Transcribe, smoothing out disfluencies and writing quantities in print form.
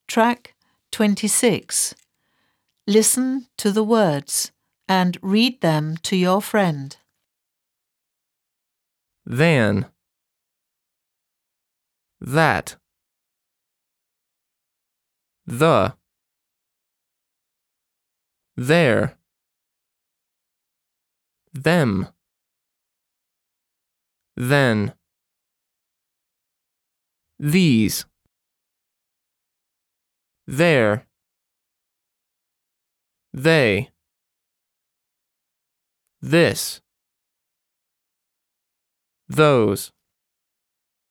Track 26. Listen to the words and read them to your friend. Than, that, the, there, them, then, these, there, they, this, those.